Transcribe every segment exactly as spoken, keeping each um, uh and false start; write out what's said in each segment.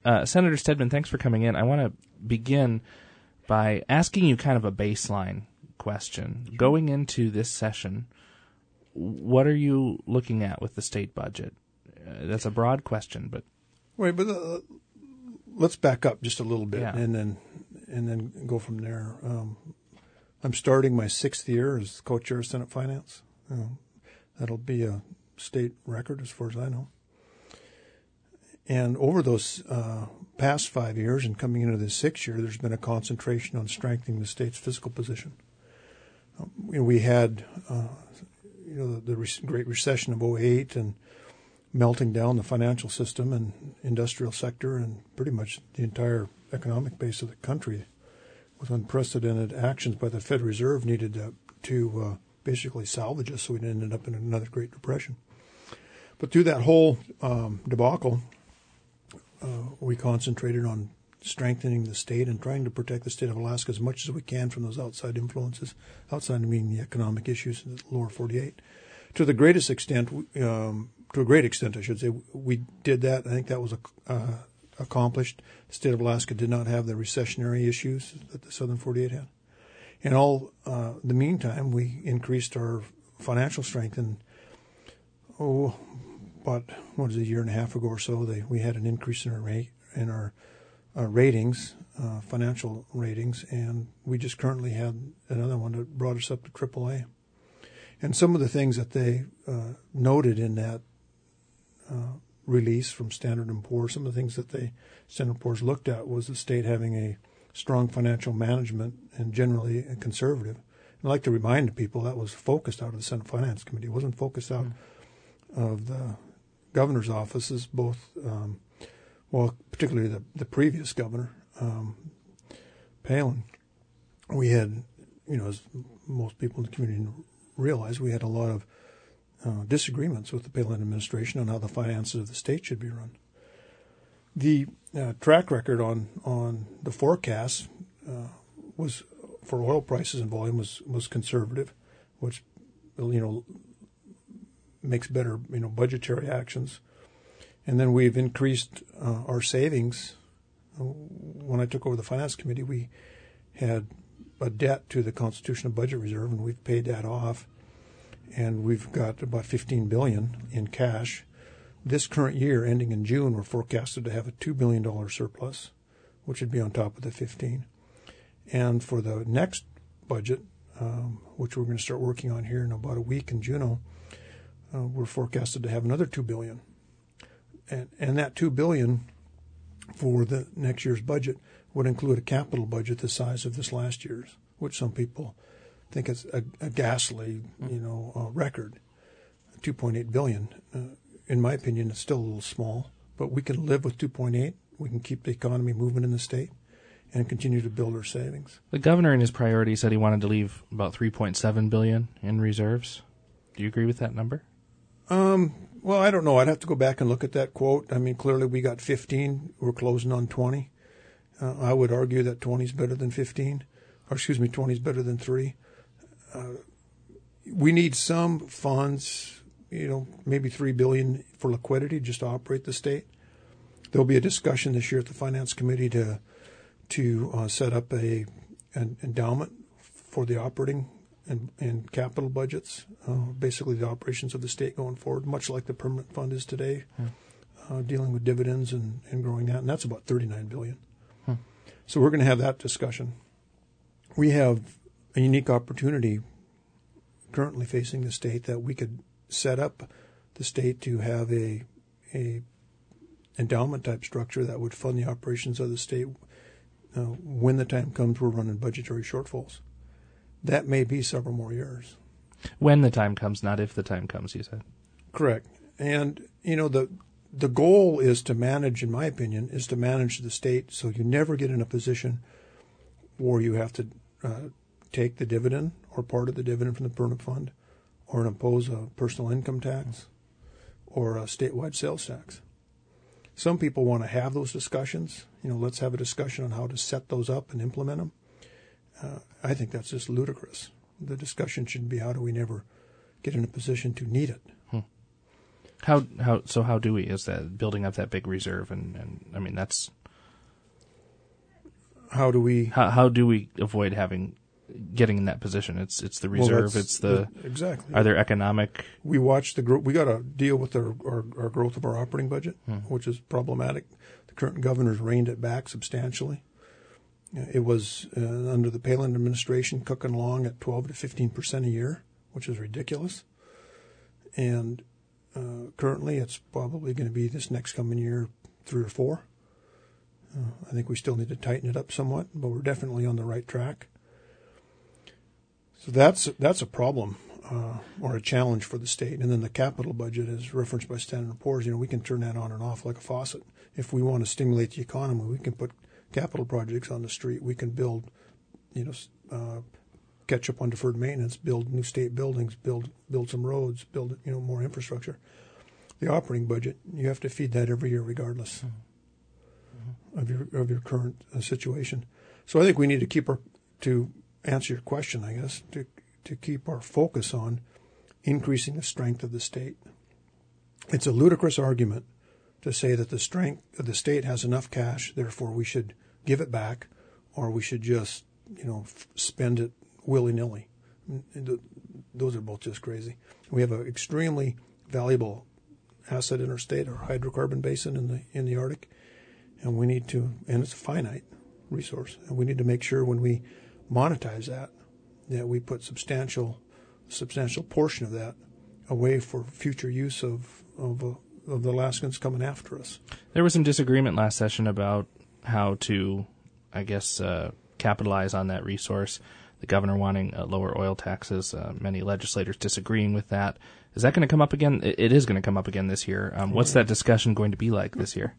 Uh, Senator Stedman, thanks for coming in. I want to begin by asking you kind of a baseline question. Going into this session, what are you looking at with the state budget? Uh, that's a broad question, but wait, but uh, let's back up just a little bit, yeah. and then and then go from there. Um, I'm starting my sixth year as co-chair of Senate Finance. Um, that'll be a state record as far as I know. And over those uh, past five years and coming into this sixth year, there's been a concentration on strengthening the state's fiscal position. Um, you know, we had, uh, you know, the, the re- Great Recession of oh eight and melting down the financial system and industrial sector and pretty much the entire economic base of the country with unprecedented actions by the Federal Reserve needed to, to uh, basically salvage us so we didn't end up in another Great Depression. But through that whole um, debacle, Uh, we concentrated on strengthening the state and trying to protect the state of Alaska as much as we can from those outside influences, outside of meaning the economic issues in the lower forty-eight. To the greatest extent, um, to a great extent, I should say, we did that. I think that was uh, accomplished. The state of Alaska did not have the recessionary issues that the southern forty-eight had. In all uh, the meantime, we increased our financial strength and, oh, But what was it, a year and a half ago or so, they, we had an increase in our rate in our uh, ratings, uh, financial ratings, and we just currently had another one that brought us up to triple A. And some of the things that they uh, noted in that uh, release from Standard and Poor's, some of the things that they Standard and Poor's looked at was the state having a strong financial management and generally a conservative. And I'd like to remind people that was focused out of the Senate Finance Committee. It wasn't focused out mm-hmm. of the governor's offices, both, um, well, particularly the, the previous governor, um, Palin. We had, you know, as most people in the community realize, we had a lot of uh, disagreements with the Palin administration on how the finances of the state should be run. The uh, track record on, on the forecast uh, was, for oil prices and volume, was, was conservative, which, you know, makes better, you know, budgetary actions. And then we've increased uh, our savings. When I took over the Finance Committee, we had a debt to the Constitutional Budget Reserve, and we've paid that off. And we've got about fifteen billion dollars in cash. This current year, ending in June, we're forecasted to have a two billion dollars surplus, which would be on top of the fifteen. And for the next budget, um, which we're going to start working on here in about a week in Juneau, Uh, we're forecasted to have another two billion dollars. And, and that two billion dollars for the next year's budget would include a capital budget the size of this last year's, which some people think is a, a ghastly, you know, uh, record, two point eight billion dollars. Uh, in my opinion, it's still a little small, but we can live with two point eight. We can keep the economy moving in the state and continue to build our savings. The governor in his priority said he wanted to leave about three point seven billion dollars in reserves. Do you agree with that number? Um, well, I don't know. I'd have to go back and look at that quote. I mean, clearly we got fifteen. We're closing on twenty. Uh, I would argue that twenty is better than fifteen. Or, excuse me, twenty is better than three. Uh, we need some funds, you know, maybe three billion dollars for liquidity just to operate the state. There'll be a discussion this year at the Finance Committee to to uh, set up a an endowment for the operating and, and capital budgets, uh, basically the operations of the state going forward, much like the permanent fund is today, hmm. uh, dealing with dividends and, and growing that, and that's about thirty-nine billion dollars. Hmm. So we're going to have that discussion. We have a unique opportunity currently facing the state that we could set up the state to have a a endowment type structure that would fund the operations of the state uh, when the time comes we're running budgetary shortfalls. That may be several more years. When the time comes, not if the time comes, you said. Correct. And, you know, the the goal is to manage, in my opinion, is to manage the state so you never get in a position where you have to uh, take the dividend or part of the dividend from the permanent fund or impose a personal income tax or a statewide sales tax. Some people want to have those discussions. You know, let's have a discussion on how to set those up and implement them. Uh, I think that's just ludicrous. The discussion should be how do we never get in a position to need it. Hmm. How how so? How do we? Is that building up that big reserve? And, and I mean, that's how do we how how do we avoid having getting in that position? It's it's the reserve. Well, it's the exactly. Are there economic? We watch the growth. We got to deal with our, our our growth of our operating budget, Hmm. which is problematic. The current governor's reined it back substantially. It was uh, under the Palin administration cooking along at twelve to fifteen percent a year, which is ridiculous. And uh, currently, it's probably going to be this next coming year three or four. Uh, I think we still need to tighten it up somewhat, but we're definitely on the right track. So that's that's a problem uh, or a challenge for the state. And then the capital budget, as referenced by Standard and Poor's, you know, we can turn that on and off like a faucet. If we want to stimulate the economy, we can put capital projects on the street. We can build, you know, uh, catch up on deferred maintenance, build new state buildings, build build some roads, build, you know, more infrastructure. The operating budget, you have to feed that every year regardless mm-hmm. of your of your current uh, situation. So I think we need to keep our, to answer your question, I guess, to to keep our focus on increasing the strength of the state. It's a ludicrous argument to say that the strength of the state has enough cash, therefore we should give it back, or we should just, you know, f- spend it willy-nilly. Those are both just crazy. We have an extremely valuable asset in our state, our hydrocarbon basin in the in the Arctic, and we need to, and it's a finite resource, and we need to make sure when we monetize that, that we put substantial, substantial portion of that away for future use of of, uh, of the Alaskans coming after us. There was some disagreement last session about how to, I guess, uh, capitalize on that resource. The governor wanting uh, lower oil taxes, uh, many legislators disagreeing with that. Is that going to come up again? It, it is going to come up again this year. Um, what's that discussion going to be like this year?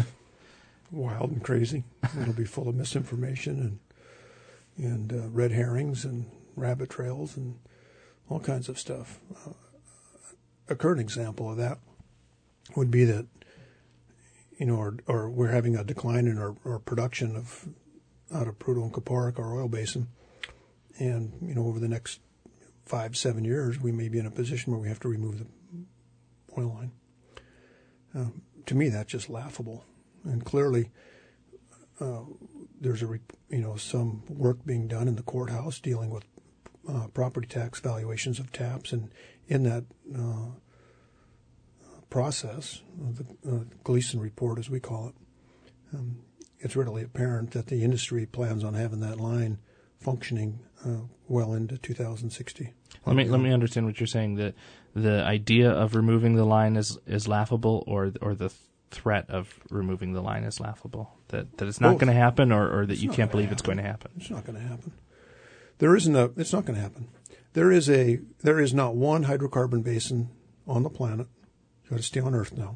Wild and crazy. It'll be full of misinformation and and uh, red herrings and rabbit trails and all kinds of stuff. Uh, a current example of that would be that, you know, or, or we're having a decline in our, our production of out of Prudhoe and Kuparuk, our oil basin, and you know, over the next five, seven years, we may be in a position where we have to remove the oil line. Uh, to me, that's just laughable, and clearly, uh, there's a you know some work being done in the courthouse dealing with uh, property tax valuations of taps, and in that uh, process, the uh, Gleason report, as we call it, um, it's readily apparent that the industry plans on having that line functioning uh, well into two thousand sixty. Let me let me understand what you're saying. That the idea of removing the line is, is laughable, or or the threat of removing the line is laughable. That that it's not going to happen, or, or that it's you can't believe happen. it's going to happen. It's not going to happen. There isn't a. It's not going to happen. There is a. There is not one hydrocarbon basin on the planet. You got to stay on Earth now.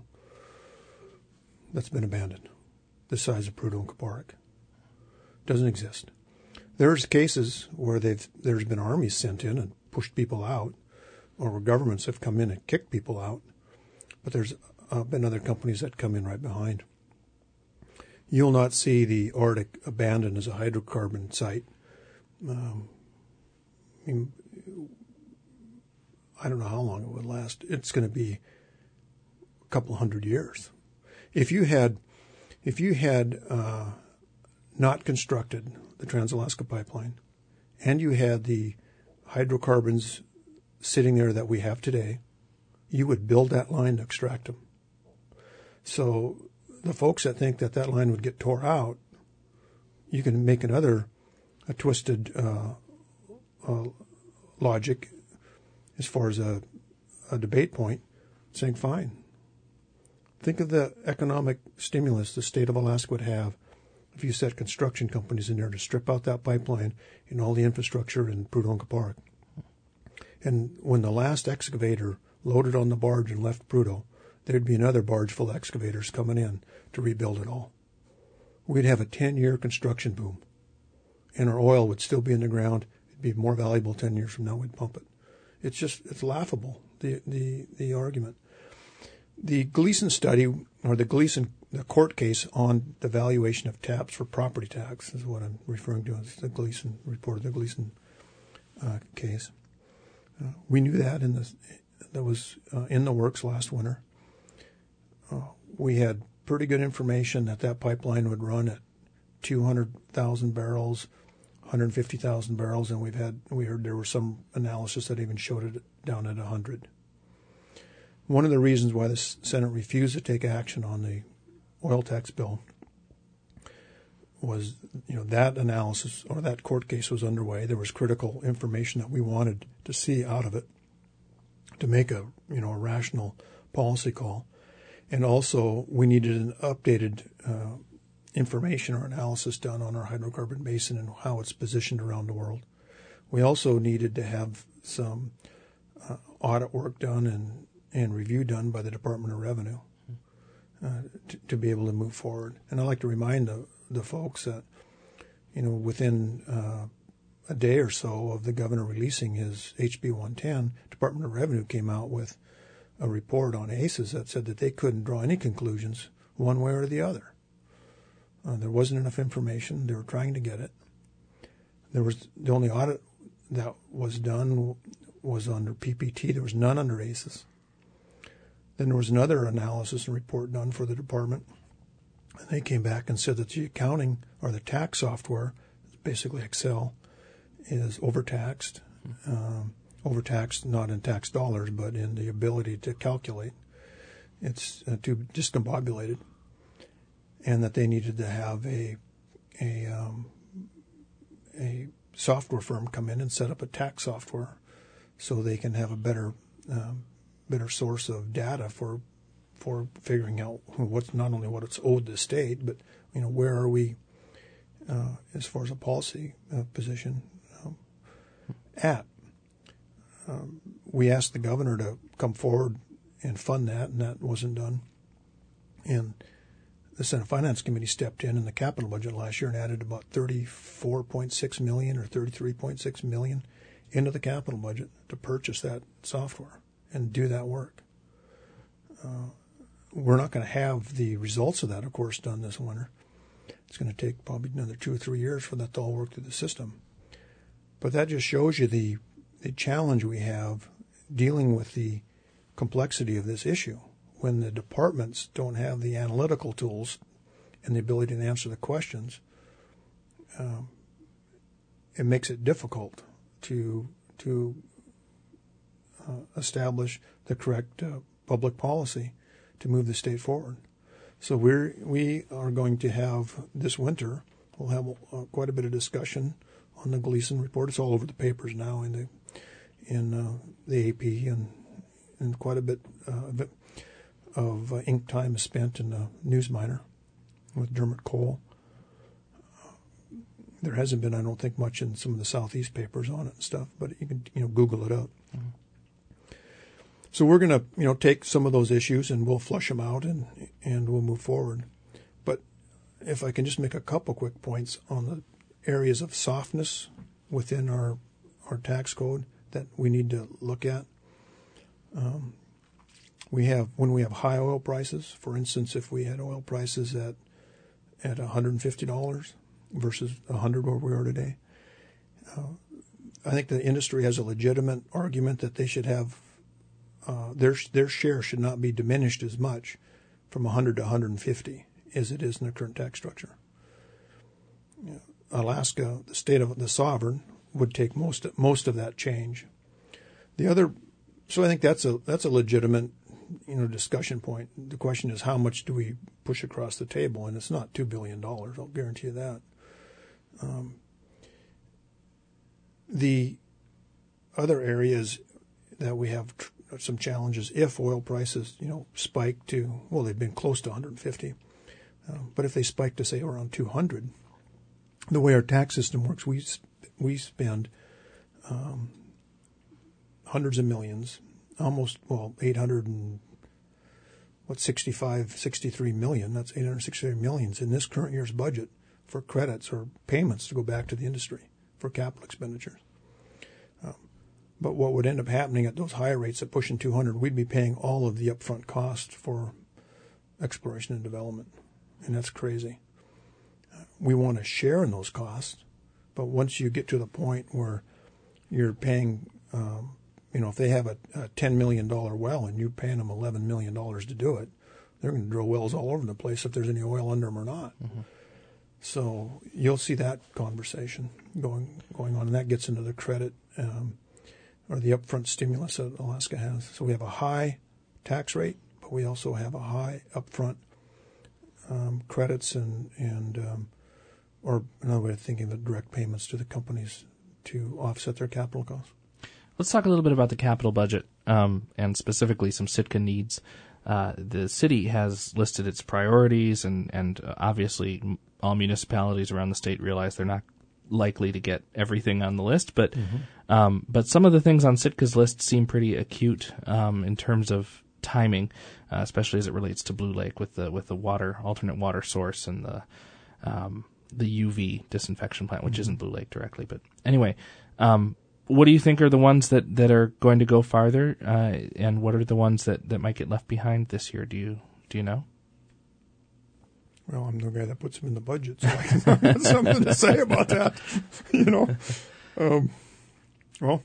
That's been abandoned. The size of Prudhoe and Kuparuk doesn't exist. There's cases where they've there's been armies sent in and pushed people out, or where governments have come in and kicked people out. But there's uh, been other companies that come in right behind. You'll not see the Arctic abandoned as a hydrocarbon site. Um, I mean, I don't know how long it would last. It's going to be a couple hundred years. If you had, if you had uh, not constructed the Trans-Alaska Pipeline, and you had the hydrocarbons sitting there that we have today, you would build that line to extract them. So the folks that think that that line would get tore out, you can make another a twisted uh, uh, logic as far as a, a debate point, saying, fine. Think of the economic stimulus the state of Alaska would have if you set construction companies in there to strip out that pipeline and all the infrastructure in Prudhoe and Kuparuk. And when the last excavator loaded on the barge and left Prudhoe, there'd be another barge full of excavators coming in to rebuild it all. We'd have a ten-year construction boom, and our oil would still be in the ground. It'd be more valuable ten years from now. We'd pump it. It's just, it's laughable, the the, the argument. The Gleason study, or the Gleason the court case on the valuation of taps for property tax is what I'm referring to as the Gleason report, the Gleason uh, case. Uh, we knew that in the that was uh, in the works last winter. uh, we had pretty good information that that pipeline would run at two hundred thousand barrels, one hundred fifty thousand barrels, and we've had we heard there was some analysis that even showed it down at one hundred. One of the reasons why the Senate refused to take action on the oil tax bill was, you know, that analysis or that court case was underway. There was critical information that we wanted to see out of it to make a, you know, a rational policy call. And also we needed an updated uh, information or analysis done on our hydrocarbon basin and how it's positioned around the world. We also needed to have some uh, audit work done and, and review done by the Department of Revenue uh, to, to be able to move forward. And I'd like to remind the, the folks that, you know, within uh, a day or so of the governor releasing his H B one ten, Department of Revenue came out with a report on A C Es that said that they couldn't draw any conclusions one way or the other. Uh, there wasn't enough information. They were trying to get it. There was the only audit that was done was under P P T. There was none under A C Es. Then there was another analysis and report done for the department. And they came back and said that the accounting or the tax software, basically Excel, is overtaxed. Um, overtaxed not in tax dollars, but in the ability to calculate. It's uh, too discombobulated. And that they needed to have a a um, a software firm come in and set up a tax software, so they can have a better um, better source of data for for figuring out what's not only what it's owed the state, but you know where are we uh, as far as a policy uh, position um, at. Um, we asked the governor to come forward and fund that, and that wasn't done. And the Senate Finance Committee stepped in in the capital budget last year and added about thirty-four point six million dollars or thirty-three point six million dollars into the capital budget to purchase that software and do that work. Uh, we're not going to have the results of that, of course, done this winter. It's going to take probably another two or three years for that to all work through the system. But that just shows you the, the challenge we have dealing with the complexity of this issue. When the departments don't have the analytical tools and the ability to answer the questions, um, it makes it difficult to to uh, establish the correct uh, public policy to move the state forward. So we're we are going to have this winter. We'll have uh, quite a bit of discussion on the Gleason report. It's all over the papers now in the in uh, the A P and and quite a bit uh, of it. of uh, ink time is spent in the Newsminer with Dermot Cole. Uh, there hasn't been, I don't think, much in some of the Southeast papers on it and stuff, but you can, you know, Google it up. Mm-hmm. So we're going to, you know, take some of those issues and we'll flush them out and and we'll move forward. But if I can just make a couple quick points on the areas of softness within our our tax code that we need to look at. Um, We have when we have high oil prices, for instance, if we had oil prices at at one hundred fifty dollars versus one hundred where we are today, uh, I think the industry has a legitimate argument that they should have uh, their their share should not be diminished as much from one hundred to one hundred fifty as it is in the current tax structure. You know, Alaska, the state of the sovereign, would take most most of that change. The other, so I think that's a that's a legitimate, you know, discussion point. The question is, how much do we push across the table? And it's not two billion dollars. I'll guarantee you that. Um, the other areas that we have tr- some challenges if oil prices, you know, spike to, well, they've been close to one hundred fifty. Uh, but if they spike to, say, around two hundred, the way our tax system works, we we spend um, hundreds of millions, almost, well, eight hundred and, what, sixty-five, sixty-three million, that's eight hundred sixty-three millions in this current year's budget for credits or payments to go back to the industry for capital expenditures. Um, but what would end up happening at those higher rates at pushing two hundred, we'd be paying all of the upfront cost for exploration and development, and that's crazy. Uh, we want to share in those costs, but once you get to the point where you're paying, um, you know, if they have a, a ten million dollars well and you're paying them eleven million dollars to do it, they're going to drill wells all over the place if there's any oil under them or not. Mm-hmm. So you'll see that conversation going going on, and that gets into the credit um, or the upfront stimulus that Alaska has. So we have a high tax rate, but we also have a high upfront um, credits and and um, or another way of thinking of it, direct payments to the companies to offset their capital costs. Let's talk a little bit about the capital budget um, and specifically some Sitka needs. Uh, the city has listed its priorities, and, and uh, obviously all municipalities around the state realize they're not likely to get everything on the list, but mm-hmm. um, but some of the things on Sitka's list seem pretty acute um, in terms of timing, uh, especially as it relates to Blue Lake with the with the water alternate water source and the um, the U V disinfection plant, which mm-hmm. isn't Blue Lake directly, but anyway. Um, What do you think are the ones that, that are going to go farther, uh, and what are the ones that, that might get left behind this year? Do you do you know? Well, I'm the guy that puts them in the budget, so I have something to say about that. You know, um, well,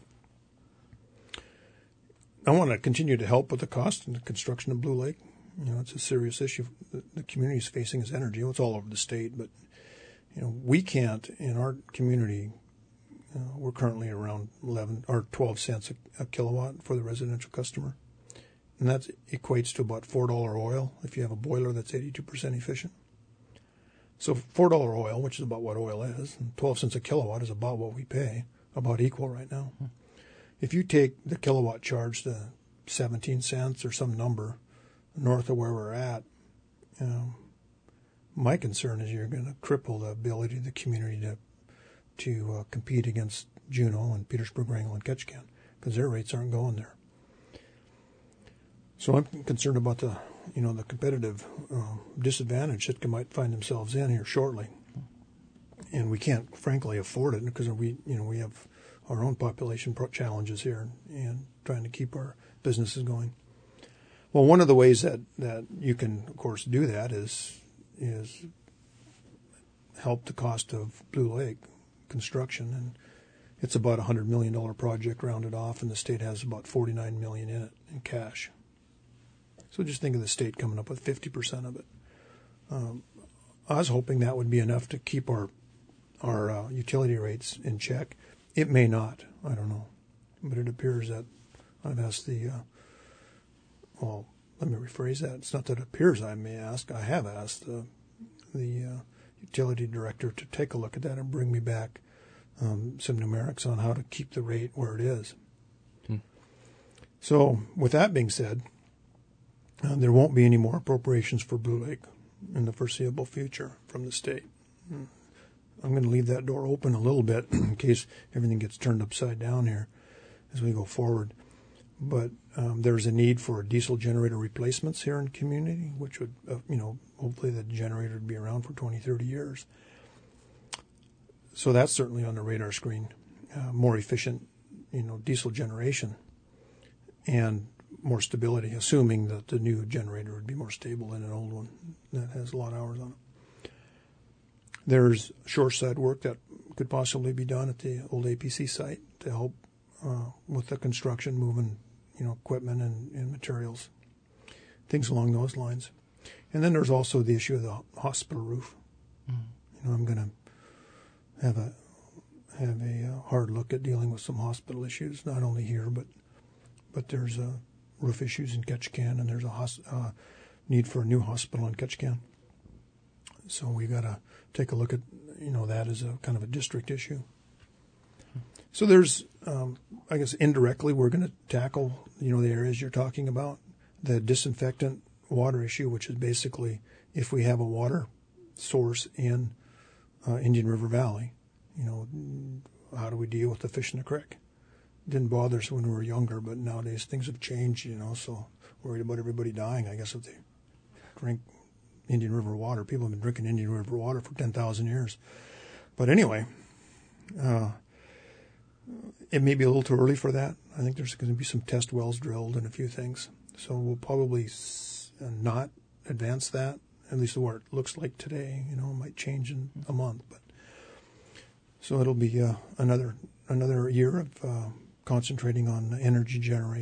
I want to continue to help with the cost and the construction of Blue Lake. You know, it's a serious issue the, the community is facing is energy. Well, it's all over the state, but you know, we can't in our community. Uh, we're currently around eleven or twelve cents a, a kilowatt for the residential customer, and that equates to about four dollar oil if you have a boiler that's eighty-two percent efficient. So four dollar oil, which is about what oil is, and twelve cents a kilowatt is about what we pay, about equal right now. Hmm. If you take the kilowatt charge to seventeen cents or some number north of where we're at, um, my concern is you're going to cripple the ability of the community to to uh, compete against Juneau and Petersburg, Wrangell, and Ketchikan, because their rates aren't going there. So I'm concerned about the, you know, the competitive uh, disadvantage Sitka might find themselves in here shortly, and we can't, frankly, afford it because we, you know, we have our own population challenges here and trying to keep our businesses going. Well, one of the ways that, that you can, of course, do that is is help the cost of Blue Lake construction, and it's about a hundred million dollar project rounded off, and the state has about forty nine million in it in cash. So just think of the state coming up with fifty percent of it. Um, I was hoping that would be enough to keep our our uh, utility rates in check. It may not. I don't know, but it appears that I've asked the. Uh, well, let me rephrase that. It's not that it appears I may ask. I have asked the the. Uh, utility director to take a look at that and bring me back um, some numerics on how to keep the rate where it is. Hmm. So with that being said, uh, there won't be any more appropriations for Blue Lake in the foreseeable future from the state. Hmm. I'm going to leave that door open a little bit in case everything gets turned upside down here as we go forward. But um, there's a need for diesel generator replacements here in the community, which would, uh, you know, hopefully the generator would be around for twenty, thirty years. So that's certainly on the radar screen. Uh, more efficient, you know, diesel generation and more stability, assuming that the new generator would be more stable than an old one that has a lot of hours on it. There's shoreside work that could possibly be done at the old A P C site to help uh, with the construction, moving, you know, equipment and, and materials, things along those lines. And then there's also the issue of the hospital roof. Mm-hmm. You know, I'm going to have a have a uh, hard look at dealing with some hospital issues, not only here, but but there's uh, roof issues in Ketchikan, and there's a hos- uh, need for a new hospital in Ketchikan. So we got to take a look at, you know, that as a kind of a district issue. So there's, um, I guess, indirectly we're going to tackle, you know, the areas you're talking about, the disinfectant water issue, which is basically if we have a water source in uh, Indian River Valley, you know, how do we deal with the fish in the creek? Didn't bother us when we were younger, but nowadays things have changed, you know, so worried about everybody dying, I guess, if they drink Indian River water. People have been drinking Indian River water for ten thousand years. But anyway, uh, it may be a little too early for that. I think there's going to be some test wells drilled and a few things. So we'll probably s- not advance that, at least what it looks like today. You know, it might change in a month. But so it'll be uh, another another year of uh, concentrating on energy generation.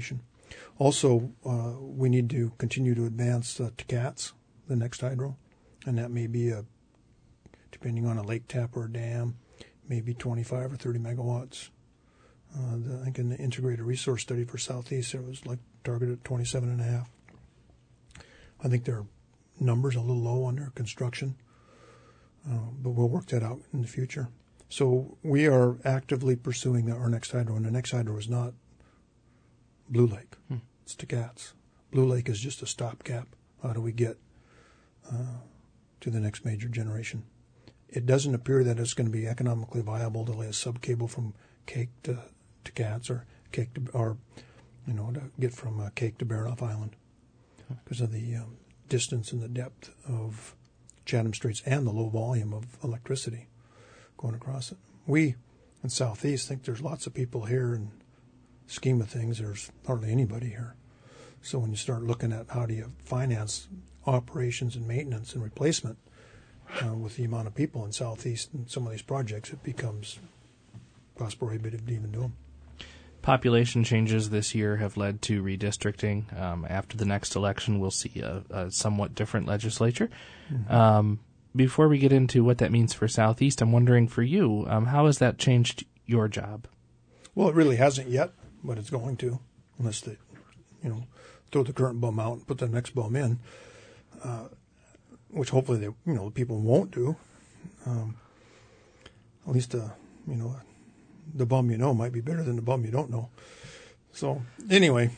Also, uh, we need to continue to advance uh, T C A T S, the next hydro, and that may be a, depending on a lake tap or a dam, maybe twenty-five or thirty megawatts. Uh, the, I think in the integrated resource study for Southeast, it was like targeted at twenty-seven and a half. I think their numbers are a little low on their construction, uh, but we'll work that out in the future. So we are actively pursuing our next hydro, and the next hydro is not Blue Lake. Hmm. It's T C A T S. Blue Lake is just a stopgap. How do we get uh, to the next major generation? It doesn't appear that it's going to be economically viable to lay a subcable from Cake to T C A T S or Cake to, or you know, to get from uh, Cake to Baranof Island because of the um, distance and the depth of Chatham Straits and the low volume of electricity going across it. We in Southeast think there's lots of people here, and scheme of things, there's hardly anybody here. So when you start looking at how do you finance operations and maintenance and replacement uh, with the amount of people in Southeast and some of these projects, it becomes cost prohibitive to even do them. Population changes this year have led to redistricting. Um, after the next election, we'll see a, a somewhat different legislature. Mm-hmm. Um, before we get into what that means for Southeast, I'm wondering for you, um, how has that changed your job? Well, it really hasn't yet, but it's going to, unless they, you know, throw the current bum out and put the next bum in, uh, which hopefully they, you know, the people won't do. Um, at least, uh, you know, the bum you know might be better than the bum you don't know. So anyway,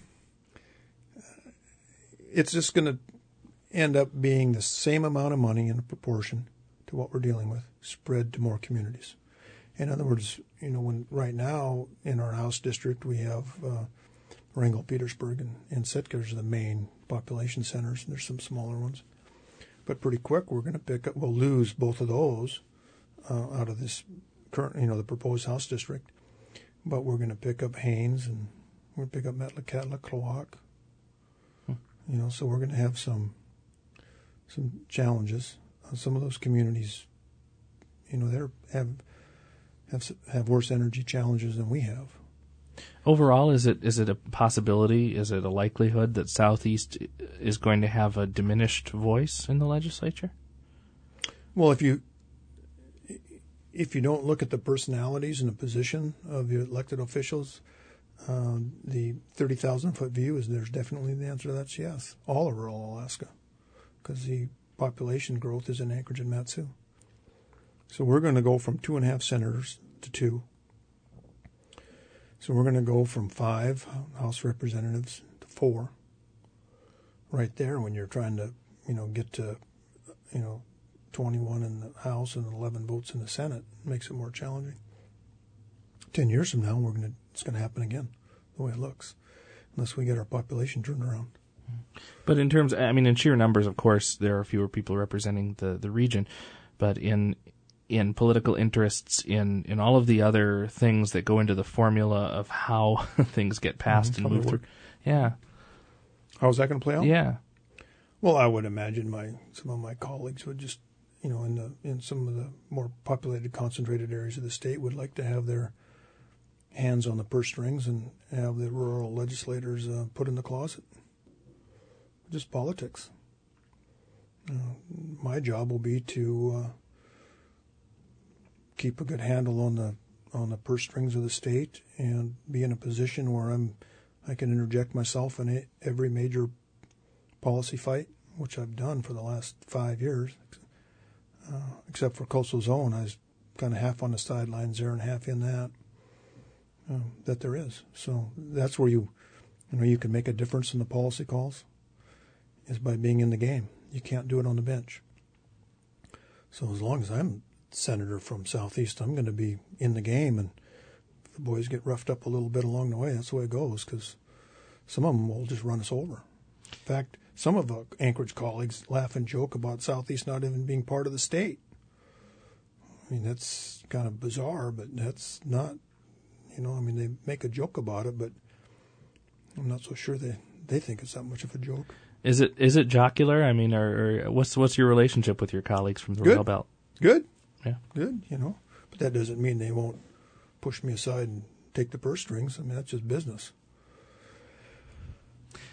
it's just going to end up being the same amount of money in proportion to what we're dealing with, spread to more communities. In other words, you know, when right now in our House district we have uh, Wrangell, Petersburg, and, and Sitka are the main population centers, and there's some smaller ones. But pretty quick we're going to pick up, we'll lose both of those uh, out of this current, you know, the proposed House district. But we're going to pick up Haines, and we're going to pick up Metlakatla, Klawock. Hmm. You know, so we're going to have some some challenges. Uh, some of those communities, you know, they're have. have have worse energy challenges than we have. Overall, is it is it a possibility, is it a likelihood that Southeast is going to have a diminished voice in the legislature? Well, if you if you don't look at the personalities and the position of the elected officials, uh, the thirty thousand foot view is there's definitely the answer to that's yes. All of rural Alaska, because the population growth is in Anchorage and Mat-Su. So we're going to go from two and a half senators to two. So we're going to go from five House representatives to four. Right there, when you're trying to, you know, get to, you know, twenty-one in the House and eleven votes in the Senate, it makes it more challenging. Ten years from now, we're going to it's going to happen again, the way it looks, unless we get our population turned around. But in terms, I mean, in sheer numbers, of course, there are fewer people representing the, the region, but in in political interests, in, in all of the other things that go into the formula of how things get passed mm-hmm. and moved through. Yeah. How's that going to play out? Yeah. Well, I would imagine my some of my colleagues would just, you know, in the in some of the more populated, concentrated areas of the state would like to have their hands on the purse strings and have the rural legislators uh, put in the closet. Just politics. Uh, my job will be to uh, keep a good handle on the on the purse strings of the state and be in a position where I'm I can interject myself in a, every major policy fight, which I've done for the last five years, uh, except for coastal zone. I was kind of half on the sidelines there and half in that uh, that there is. So that's where you you know you can make a difference in the policy calls, is by being in the game. You can't do it on the bench. So as long as I'm senator from Southeast, I'm going to be in the game, and if the boys get roughed up a little bit along the way, that's the way it goes, because some of them will just run us over. In fact, some of the Anchorage colleagues laugh and joke about Southeast not even being part of the state. I mean, that's kind of bizarre, but that's not, you know, I mean, they make a joke about it, but I'm not so sure they, they think it's that much of a joke. Is it is it jocular? I mean, or, or what's what's your relationship with your colleagues from the Good. Rail Belt? Good. Yeah. Good, you know. But that doesn't mean they won't push me aside and take the purse strings. I mean, that's just business.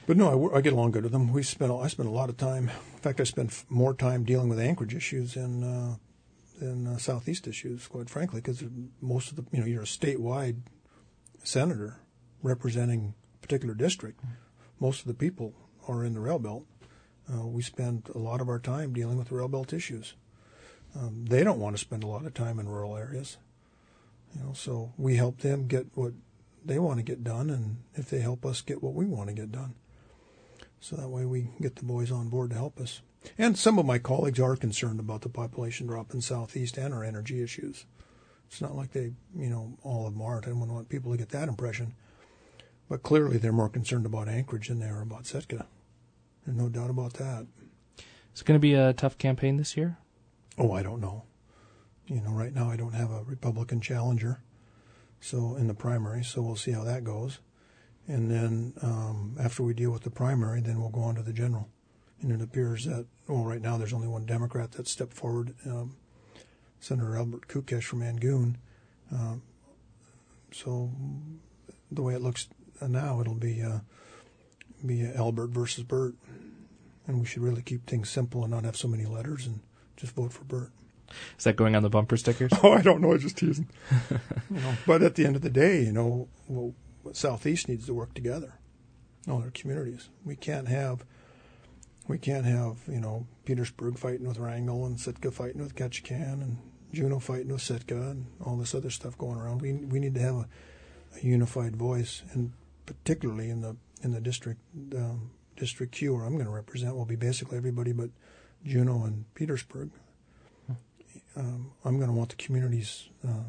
But no, I, wor- I get along good with them. We spent a- I spend a lot of time. In fact, I spend f- more time dealing with Anchorage issues than uh, than uh, Southeast issues, quite frankly, because most of the you know you're a statewide senator representing a particular district. Most of the people are in the rail belt. Uh, we spend a lot of our time dealing with the rail belt issues. Um, they don't want to spend a lot of time in rural areas, you know. So we help them get what they want to get done, and if they help us get what we want to get done. So that way we get the boys on board to help us. And some of my colleagues are concerned about the population drop in Southeast and our energy issues. It's not like they, you know, all of them aren't. I don't want people to get that impression. But clearly they're more concerned about Anchorage than they are about Sitka. There's no doubt about that. Is it going to be a tough campaign this year? Oh, I don't know. You know, right now I don't have a Republican challenger so in the primary, so we'll see how that goes. And then um, after we deal with the primary, then we'll go on to the general. And it appears that, well, right now there's only one Democrat that stepped forward, um, Senator Albert Kukesh from Angoon. Um, so the way it looks now, it'll be uh, be Albert versus Bert. And we should really keep things simple and not have so many letters and just vote for Bert. Is that going on the bumper stickers? Oh, I don't know. I'm just teasing. you know, but at the end of the day, you know, well, Southeast needs to work together. All our communities. We can't have, we can't have, you know, Petersburg fighting with Wrangell and Sitka fighting with Ketchikan and Juneau fighting with Sitka and all this other stuff going around. We we need to have a, a unified voice, and particularly in the in the district um, district Q, where I'm going to represent, will be basically everybody but Juneau and Petersburg. Um, I'm going to want the communities uh,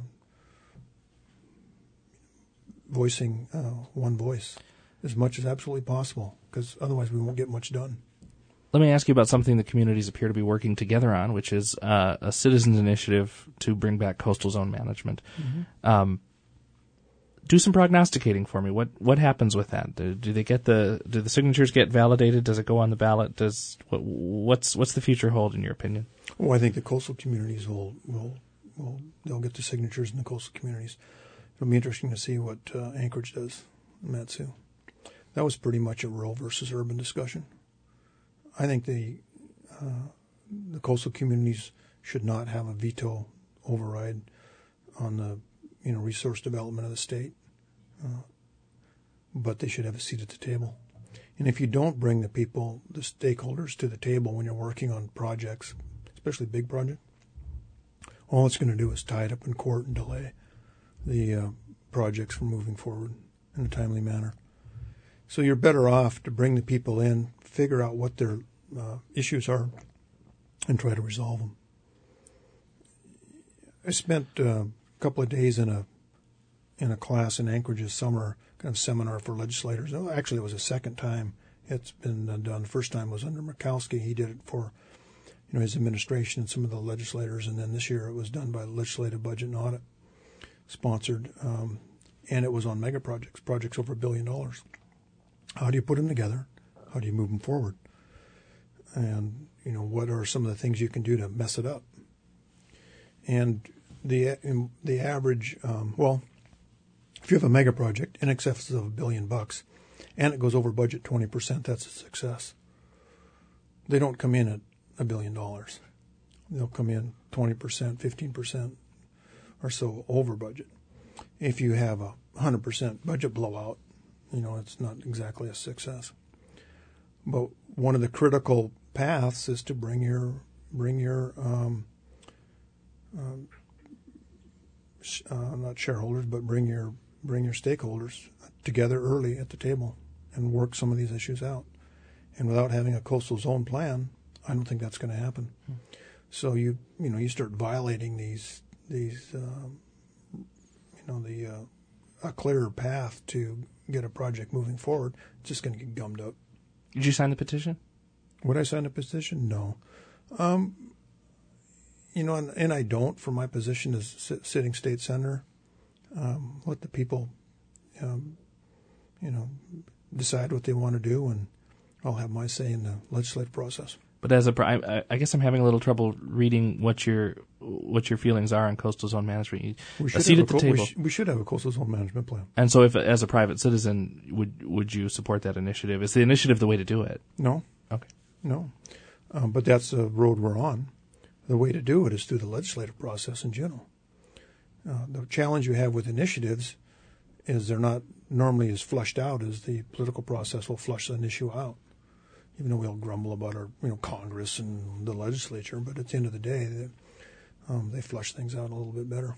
voicing uh, one voice as much as absolutely possible, because otherwise we won't get much done. Let me ask you about something the communities appear to be working together on, which is uh, a citizens initiative to bring back coastal zone management. Mm-hmm. Um, do some prognosticating for me. What what happens with that? Do, do they get the do the signatures get validated? Does it go on the ballot? Does what, what's what's the future hold in your opinion? Well, I think the coastal communities will will will they'll get the signatures in the coastal communities. It'll be interesting to see what uh, Anchorage does, Matsu. That was pretty much a rural versus urban discussion. I think the uh, the coastal communities should not have a veto override on the you know resource development of the state, uh, but they should have a seat at the table. And if you don't bring the people, the stakeholders, to the table when you're working on projects, especially big projects, all it's going to do is tie it up in court and delay the uh, projects from moving forward in a timely manner. So you're better off to bring the people in, figure out what their uh, issues are, and try to resolve them. I spent uh, a couple of days in a in a class in Anchorage this summer, kind of seminar for legislators. Oh, actually, it was a second time it's been done. The first time was under Murkowski. He did it for you know his administration and some of the legislators, and then this year it was done by the Legislative Budget and Audit, sponsored, um, and it was on mega projects, projects over a billion dollars. How do you put them together? How do you move them forward? And, you know, what are some of the things you can do to mess it up? And the the average, um, well, if you have a mega project in excess of a billion bucks and it goes over budget twenty percent, that's a success. They don't come in at a billion dollars. They'll come in twenty percent, fifteen percent or so over budget. If you have a one hundred percent budget blowout, you know, it's not exactly a success. But one of the critical paths is to bring your bring your um, um, sh- uh, not shareholders, but bring your bring your stakeholders together early at the table and work some of these issues out. And without having a coastal zone plan, I don't think that's going to happen. Hmm. So you you know you start violating these these um, you know the uh, a clearer path to get a project moving forward. It's just going to get gummed up. Did you sign the petition? Would I sign a petition? No. Um, you know, and, and I don't for my position as sit, sitting state senator. Um, let the people, um, you know, decide what they want to do, and I'll have my say in the legislative process. But as a, I, I guess I'm having a little trouble reading what you're what your feelings are on coastal zone management. You, We a should, seat have at a, the co- we, table. sh- we should have a coastal zone management plan. And so, if as a private citizen, would would you support that initiative? Is the initiative the way to do it? No, Okay. no. Um, but that's the road we're on. The way to do it is through the legislative process in general. Uh, the challenge you have with initiatives is they're not normally as flushed out as the political process will flush an issue out. Even though we'll grumble about our, you know, Congress and the legislature, but at the end of the day, they, um, they flush things out a little bit better.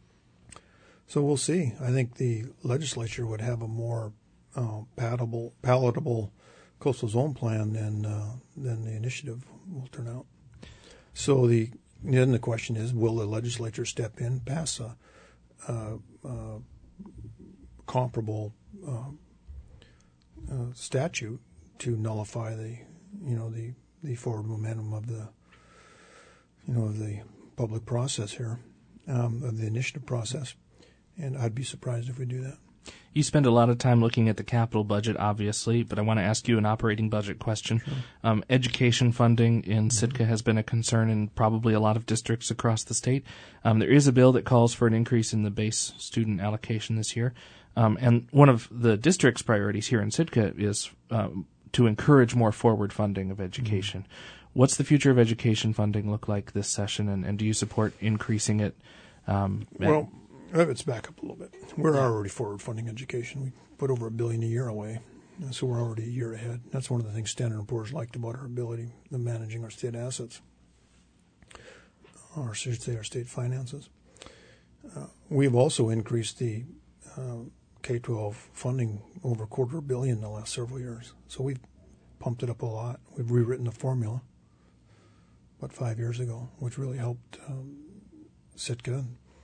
So we'll see. I think the legislature would have a more uh, palatable, palatable coastal zone plan than uh, than the initiative will turn out. So the then the question is, will the legislature step in, pass a, a, a comparable uh, uh, statute to nullify the, you know, the, the forward momentum of the, you know, of the public process here, um, of the initiative process, and I'd be surprised if we do that. You spend a lot of time looking at the capital budget, obviously, but I want to ask you an operating budget question. Sure. Um, education funding in Mm-hmm. Sitka has been a concern in probably a lot of districts across the state. Um, there is a bill that calls for an increase in the base student allocation this year. Um, and one of the district's priorities here in Sitka is um, to encourage more forward funding of education. Mm-hmm. What's the future of education funding look like this session, and, and do you support increasing it? Um, Well, let's back up a little bit. We're already forward funding education. We put over a billion a year away, so we're already a year ahead. That's one of the things Standard and Poor's liked about our ability of managing our state assets, or I should say our state finances. Uh, we've also increased the uh, K twelve funding over a quarter billion in the last several years. So we've pumped it up a lot. We've rewritten the formula about five years ago, which really helped um, Sitka.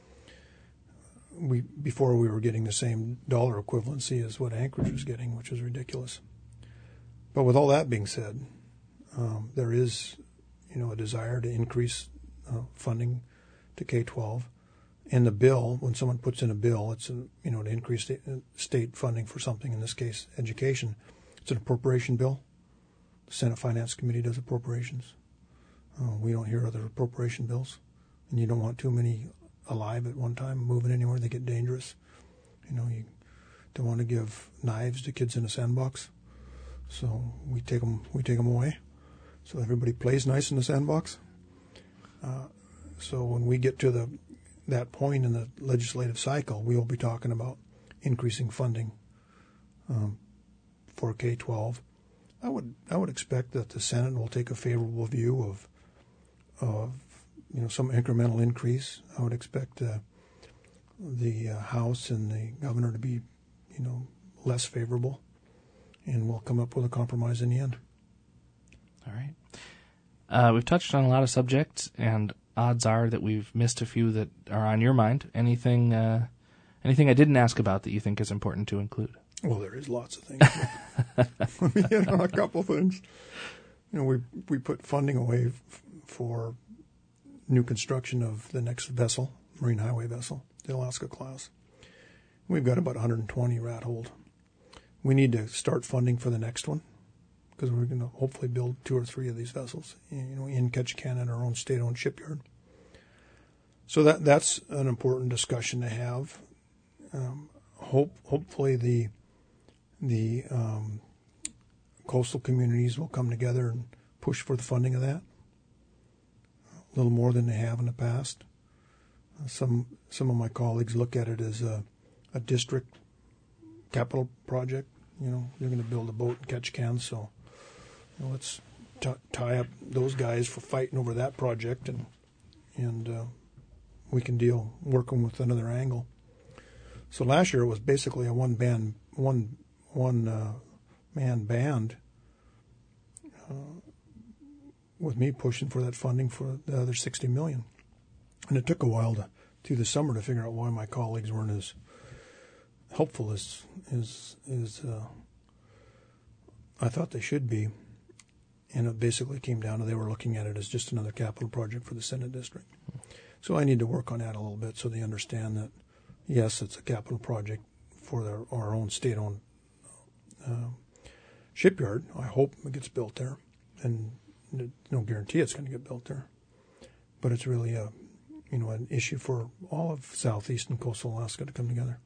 We before we were getting the same dollar equivalency as what Anchorage was getting, which was ridiculous. But with all that being said, um, there is, you know, a desire to increase uh, funding to K twelve. In the bill, when someone puts in a bill, it's a, you know, to increase state, state funding for something. In this case, education. It's an appropriation bill. The Senate Finance Committee does appropriations. Uh, we don't hear other appropriation bills, and you don't want too many alive at one time, moving anywhere. They get dangerous. You know, you don't want to give knives to kids in a sandbox, so we take them we take them away, so everybody plays nice in the sandbox. Uh, so when we get to the that point in the legislative cycle, we will be talking about increasing funding um, for K twelve. I would I would expect that the Senate will take a favorable view of of you know some incremental increase. I would expect uh, the uh, House and the governor to be you know less favorable, and we'll come up with a compromise in the end. All right. Uh, we've touched on a lot of subjects, and odds are that we've missed a few that are on your mind. Anything, uh, anything I didn't ask about that you think is important to include? Well, there is lots of things. Let me hit on a couple of things. You know, we we put funding away f- for new construction of the next vessel, Marine Highway vessel, the Alaska class. We've got about one hundred twenty rat hold. We need to start funding for the next one, because we're going to hopefully build two or three of these vessels, you know, in Ketchikan at our own state-owned shipyard. So that that's an important discussion to have. Um, hope hopefully the the um, coastal communities will come together and push for the funding of that a little more than they have in the past. Uh, some some of my colleagues look at it as a, a district capital project. You know, they're going to build a boat in Ketchikan, so you know, let's t- tie up those guys for fighting over that project, and and uh, we can deal working with another angle. So last year it was basically a one band, one one uh, man band, uh, with me pushing for that funding for the other sixty million, and it took a while to through the summer to figure out why my colleagues weren't as helpful as as as uh, I thought they should be. And it basically came down to they were looking at it as just another capital project for the Senate district. So I need to work on that a little bit so they understand that, yes, it's a capital project for their, our own state-owned uh, shipyard. I hope it gets built there, and no guarantee it's going to get built there. But it's really a, you know, an issue for all of Southeast and coastal Alaska to come together.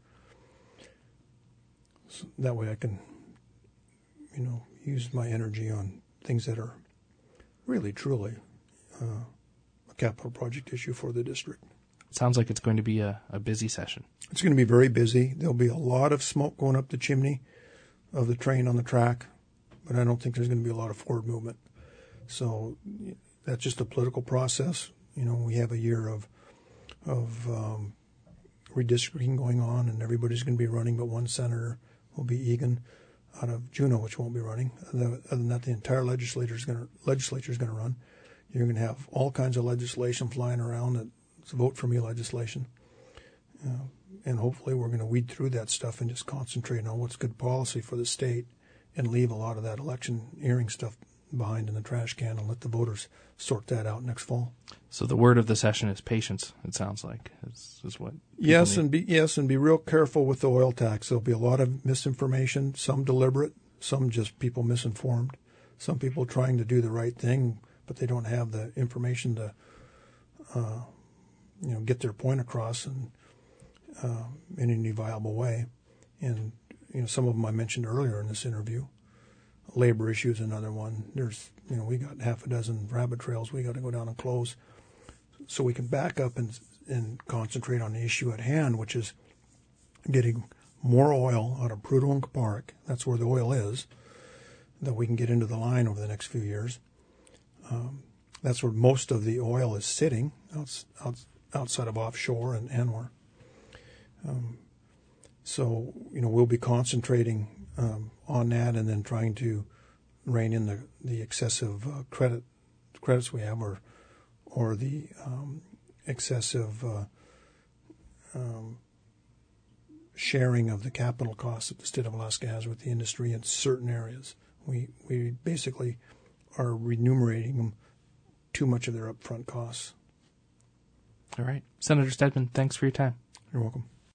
So that way I can, you know, use my energy on things that are really, truly uh, a capital project issue for the district. Sounds like it's going to be a, a busy session. It's going to be very busy. There'll be a lot of smoke going up the chimney of the train on the track, but I don't think there's going to be a lot of forward movement. So that's just a political process. You know, we have a year of of um, redistricting going on, and everybody's going to be running, but one senator will be Egan out of Juneau, which won't be running. Other than that, the entire legislature is going to legislature is going to run. You're going to have all kinds of legislation flying around. It's vote for me legislation, uh, and hopefully we're going to weed through that stuff and just concentrate on what's good policy for the state, and leave a lot of that electioneering stuff behind in the trash can and let the voters sort that out next fall. So the word of the session is patience. It sounds like is, is what. Yes, need. and be yes, and be real careful with the oil tax. There'll be a lot of misinformation, some deliberate, some just people misinformed, some people trying to do the right thing, but they don't have the information to, uh, you know, get their point across in, uh, in any viable way. And you know, some of them I mentioned earlier in this interview. Labor issue is another one. There's, you know, we got half a dozen rabbit trails we got to go down and close, so we can back up and and concentrate on the issue at hand, which is getting more oil out of Prudhoe and Kuparuk. That's where the oil is, that we can get into the line over the next few years. Um, that's where most of the oil is sitting, outs, outs, outside of offshore and ANWR. Um, so, you know, we'll be concentrating Um, on that, and then trying to rein in the the excessive uh, credit credits we have, or or the um, excessive uh, um, sharing of the capital costs that the state of Alaska has with the industry in certain areas. We we basically are remunerating them too much of their upfront costs. All right, Senator Stedman, thanks for your time. You're welcome.